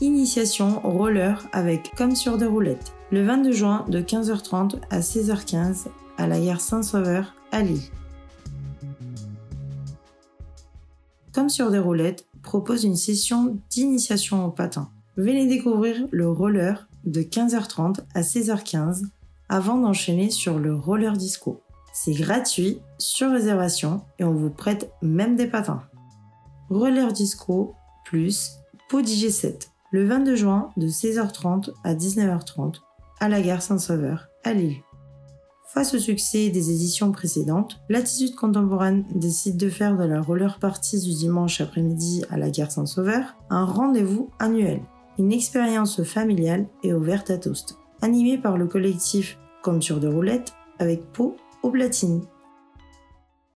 Initiation roller avec Comme sur des roulettes. Le 22 juin de 15h30 à 16h15 à la gare Saint-Sauveur à Lille. Comme sur des roulettes propose une session d'initiation au patin. Venez découvrir le roller de 15h30 à 16h15 avant d'enchaîner sur le roller disco. C'est gratuit, sur réservation et on vous prête même des patins. Roller disco plus Pau DJ7 le 22 juin de 16h30 à 19h30 à la gare Saint-Sauveur à Lille. Face au succès des éditions précédentes, l'Attitude Contemporaine décide de faire de la roller party du dimanche après-midi à la gare Saint-Sauveur un rendez-vous annuel, une expérience familiale et ouverte à tous, animée par le collectif Comme sur des roulettes avec Pau au platine.